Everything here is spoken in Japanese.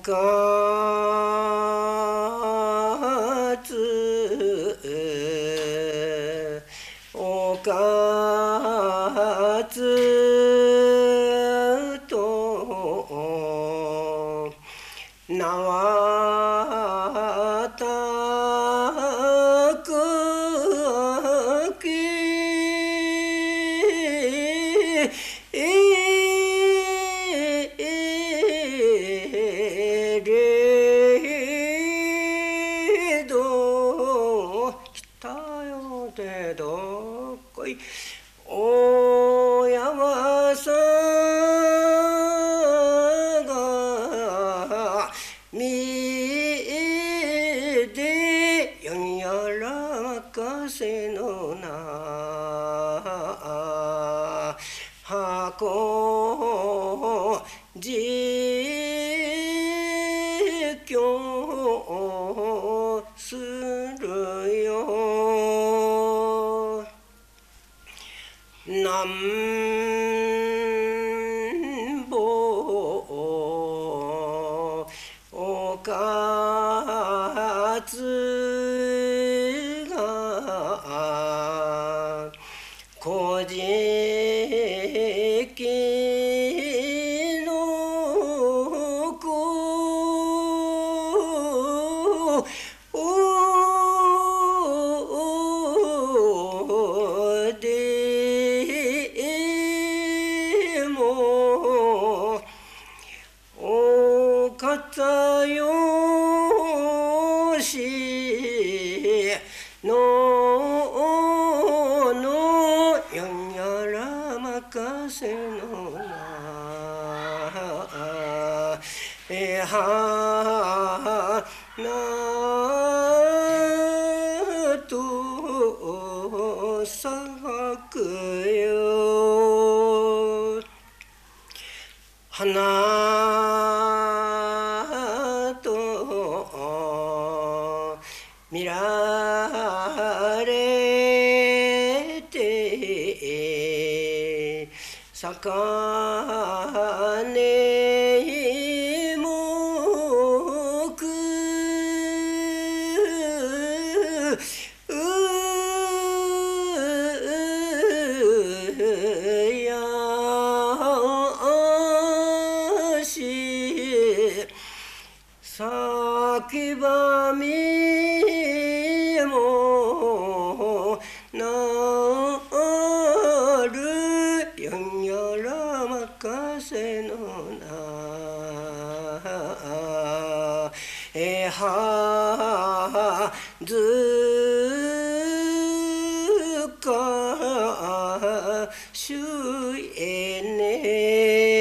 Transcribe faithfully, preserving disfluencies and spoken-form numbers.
かつおかつと名はたくきれど来たよでどっこいお山さが見でよんやらかせのな箱実況するよなんぼおかつがこじきの子でもお方よしののやんやら任せのなえはなと咲くよ花と見られて咲かねえもくやし咲ばみもなるやんやら任せのなえはずかしゅえね